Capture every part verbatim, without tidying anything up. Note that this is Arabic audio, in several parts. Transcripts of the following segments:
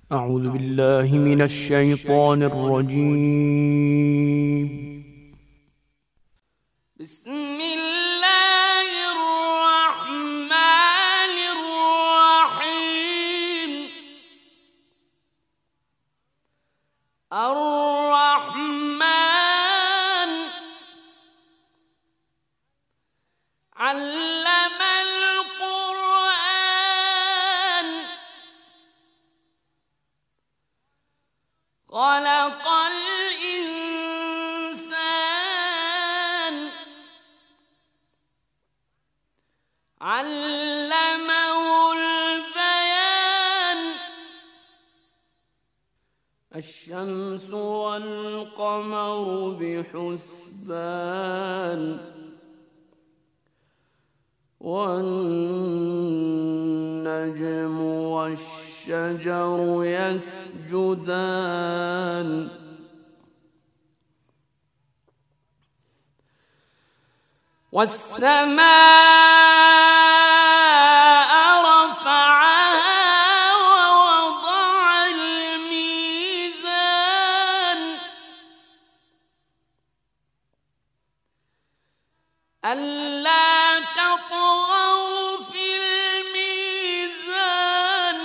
أعوذ بالله من الشيطان الرجيم. بسم الله الرحمن الرحيم. الرحمن علم القرآن خلق الإنسان علمه البيان. الشمس والقمر بحسبان والنجم والشجر يسجدان والسماء رفعها ووضع الميزان ألا تطغوا في الميزان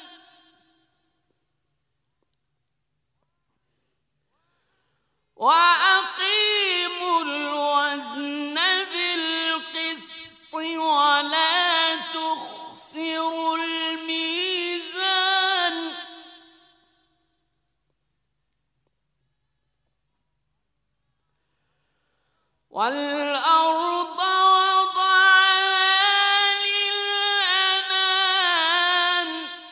وأقيموا الوزن بالقسط ولا تخسروا الميزان والأرض وضعها للأنام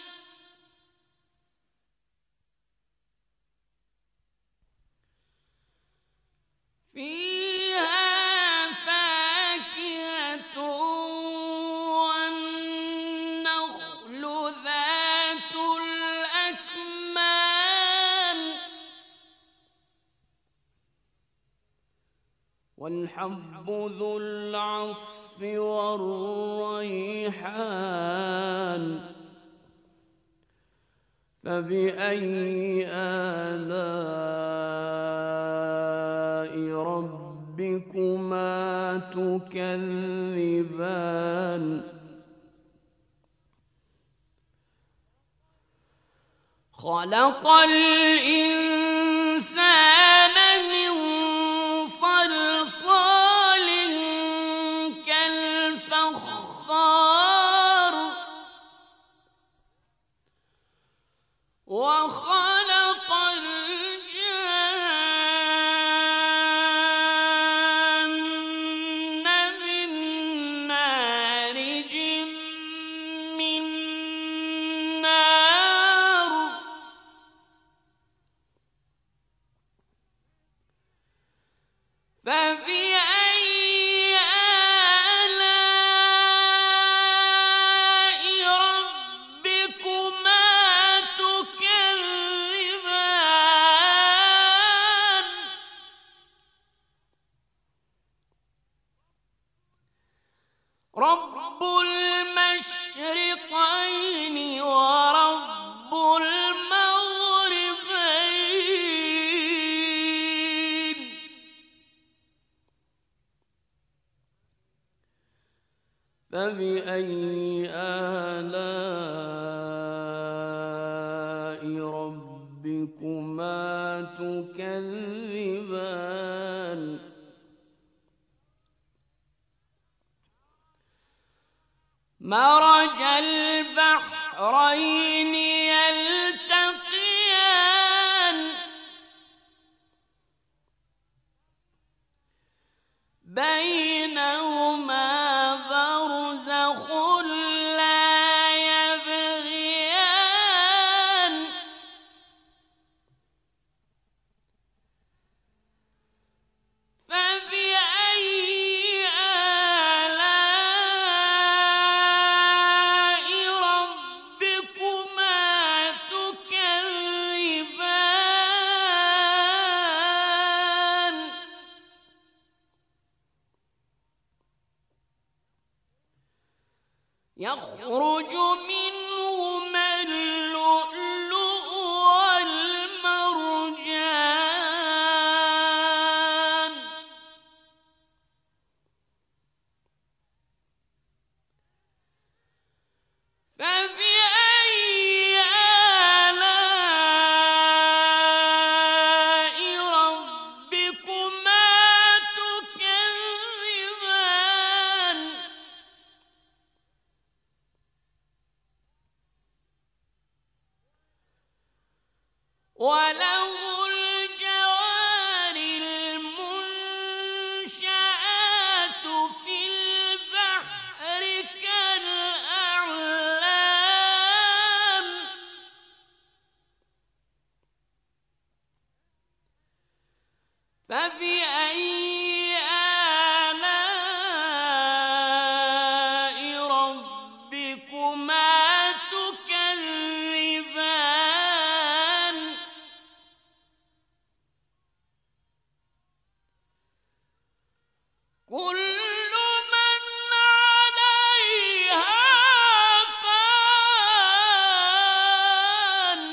فيها فاكهة والنخل ذات الأكمام والحب ذو العصف والريحان فبأي آلاء ربكما تكذبان خلق الإنسان من صلصال كالفخار وخلق الجن من مارج من نار فبأي آلاء ربكما تكذبان رب المشرقين ورب المغربين فبأي آلاء ربكما تكذبان مرج البحرين يلتقيان بينهما برزخ لا يبغيان فبأي آلاء ربكما تكذبان يخرج منهما اللؤلؤ وله الجوار المنشآت في البحر كالأعلام فبأي آلاء ربكما تكذبان كل من عليها فان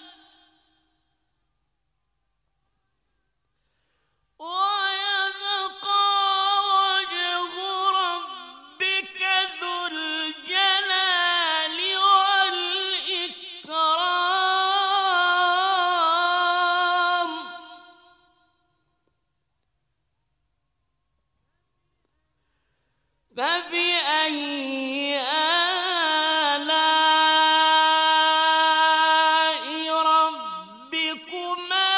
ويبقى وجه ربك ذو الجلال والإكرام فبأي آلاء ربكما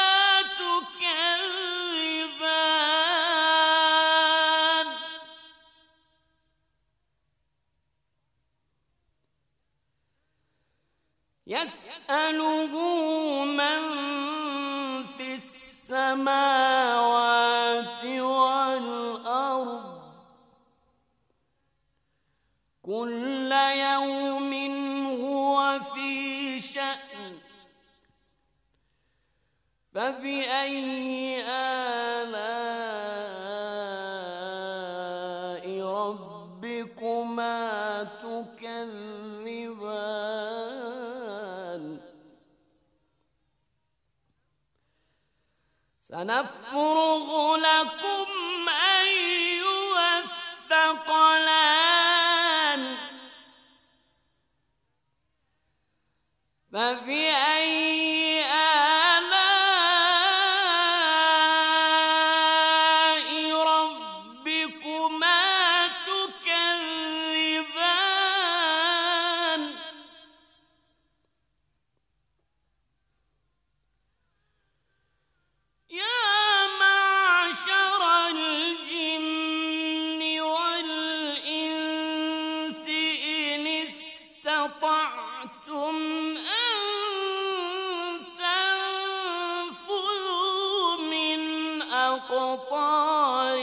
تكذبان يسأله من في السماوات والأرض كل يوم هو في شأن فبأي آلاء ربكما تكذبان سنفرغ لكم أيها الثقلان فبأي آلاء ربكما تكذبان يا معشر الجن والإنس إن استطعتم أن تنفذوا من أقطار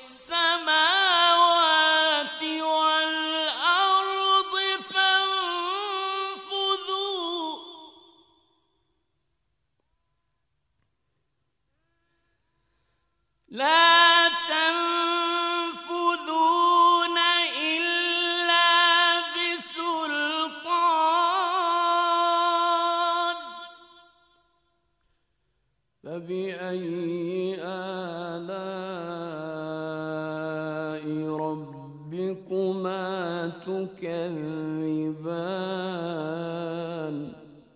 السماوات والأرض فانفذوا لا تنفذون إلا بسلطان فبأي آلاء ربكما تكذبان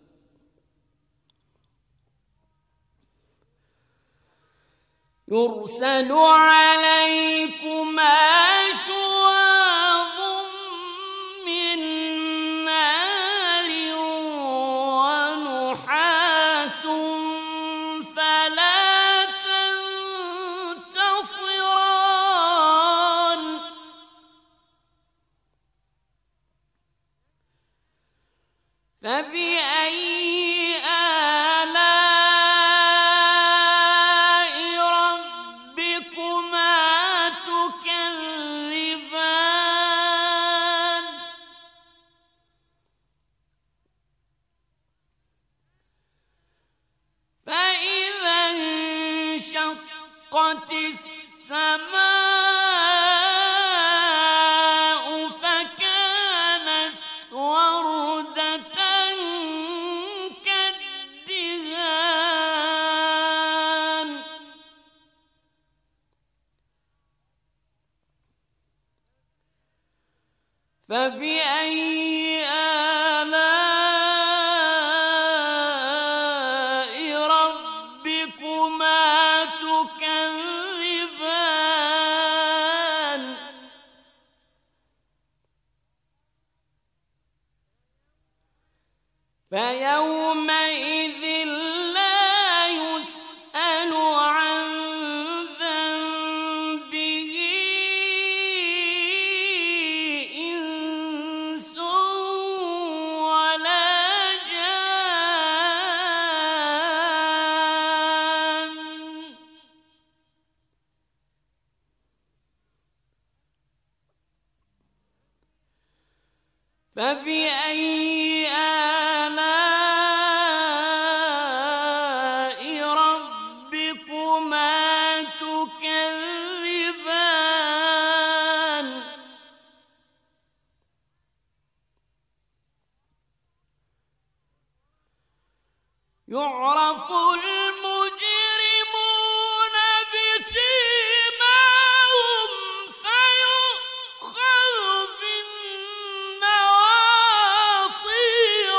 يرسل عليكما شواظ من نار ونحاس فلا تنتصران فبأي انشقت السماء فكانت وردة كالدهان فبأي آلاء ربكما تكذبان فيومئذ لا يعرف المجرمون بسيماهم فيؤخذ بالنواصي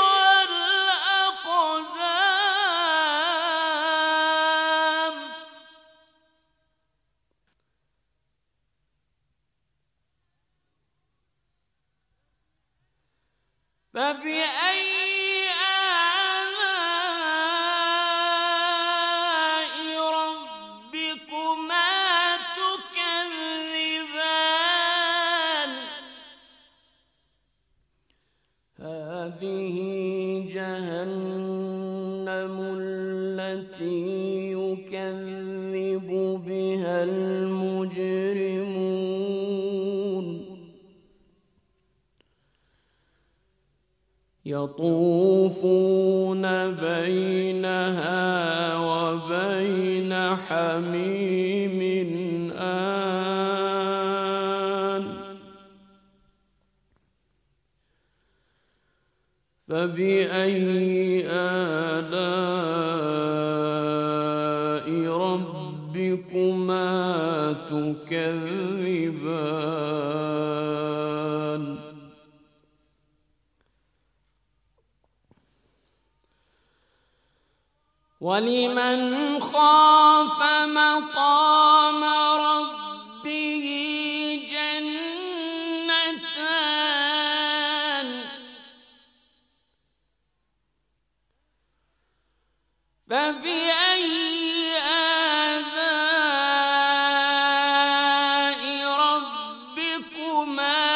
والأقدام فبأي آلاء ربكما تكذبان هذه جهنم التي يكذب بها المجرمون يطوفون بينها وبين حميم آن فبأي آلاء ربكما تكذبان ولمن خاف مقام ربه جنتان فبأي آلاء ربكما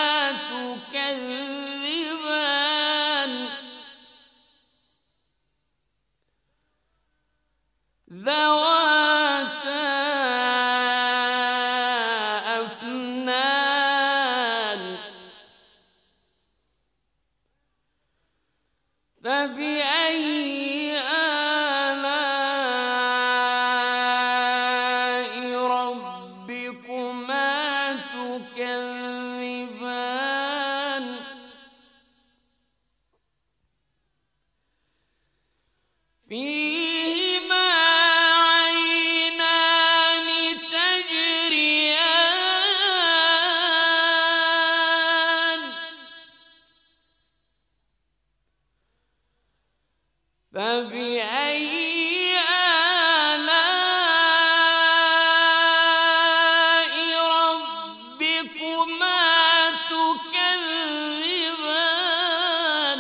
تكذبان ذواتا أفنان فبأي آلاء ربكما تكذبان فيهما عينان تجريان فبأي آلاء ربكما تكذبان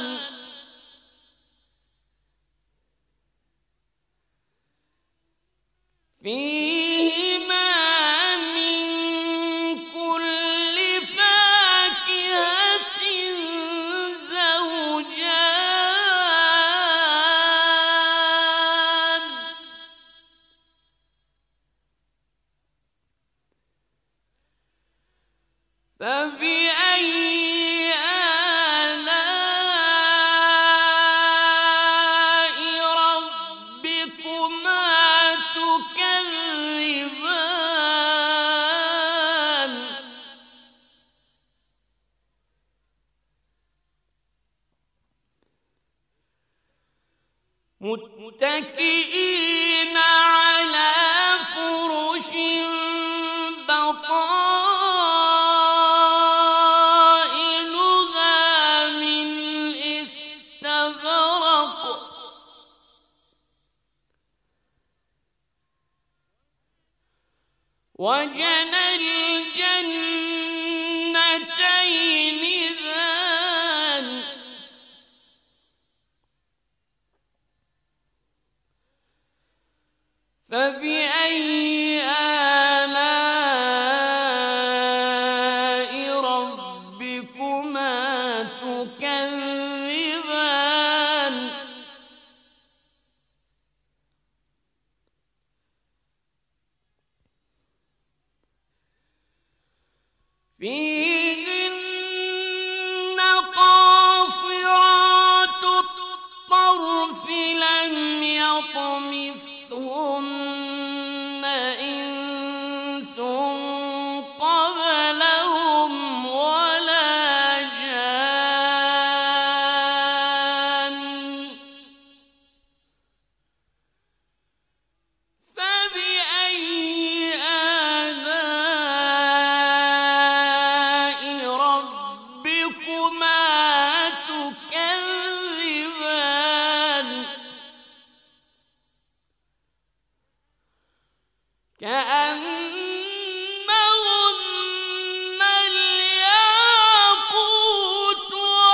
فيهما من كل فاكهة زوجان فبأي آلاء ربكما تكذبان متكئين على فرش بطائنها من استبرق وجنى الجنتين دان فبأي آلاء ربكما تكذبان فيهن قاصرات الطرف لم يطمثهن إنس قبلهم ولا جان. كأنهن الياقوت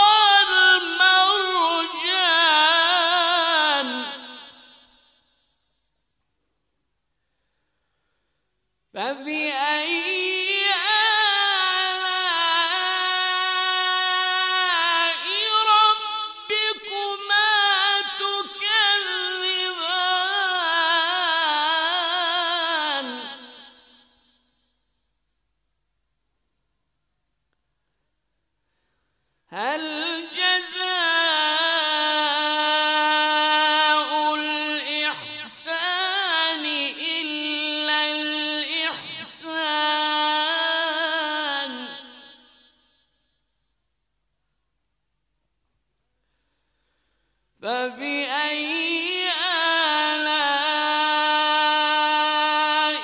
والمرجان فبأي هل جزاء الإحسان إلا الإحسان فبأي آلاء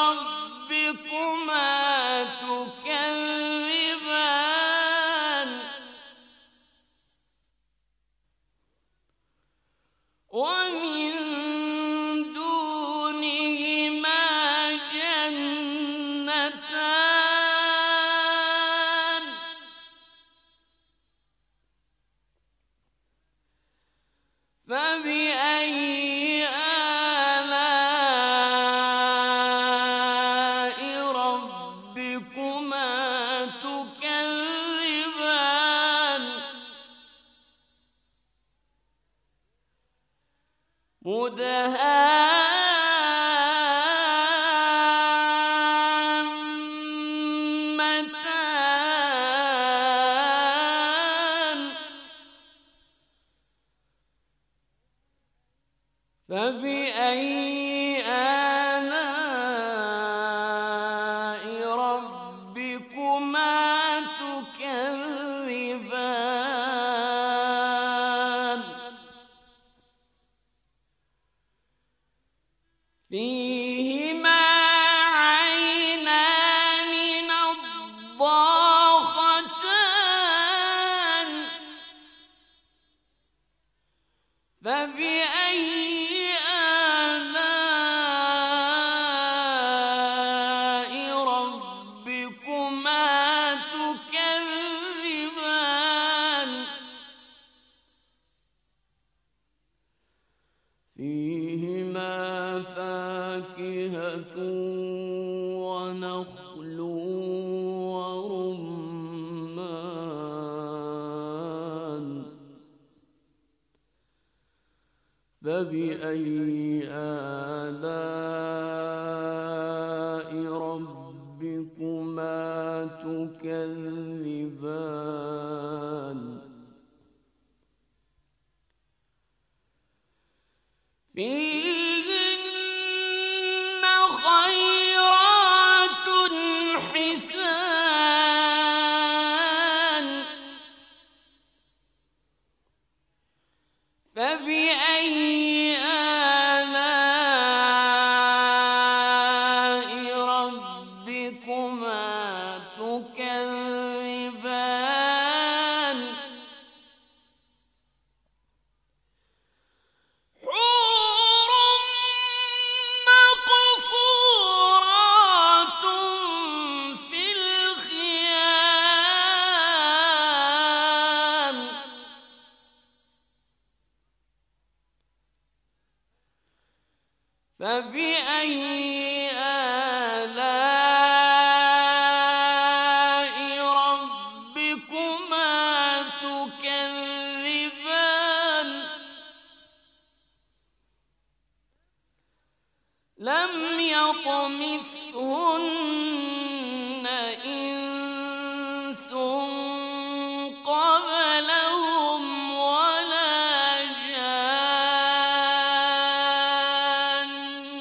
ربكما تكذبان ومن دونهما جنتان فبأي آلاء ربكما تكذبان مدهامتان فبأي آلاء ربكما تكذبان فيهما عينان نضاختان فبأي آلاء ربكما تكذبان فيهما فاكهة ونخل ورمان فبأي آلاء ربكما تكذبان فيهن خيرات حسان فبأي آلاء ربكما تكذبان حور مقصورات في الخيام فبأي آلاء ربكما تكذبان لم يطمثهن إنس قبلهم ولا جان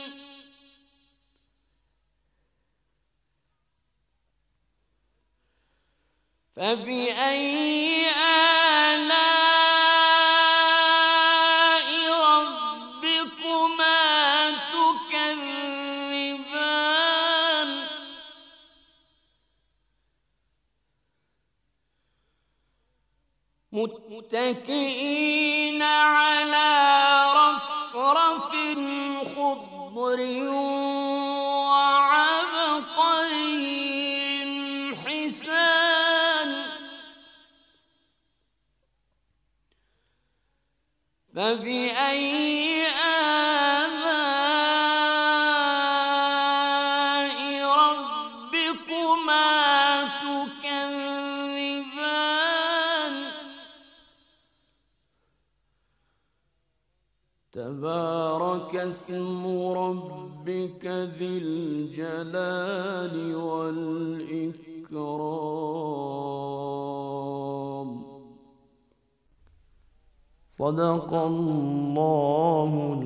فبأي آلاء ربكما تكذبان متكئين على رفرف خضر تبارك اسم ربك ذي الجلال والإكرام. صدق الله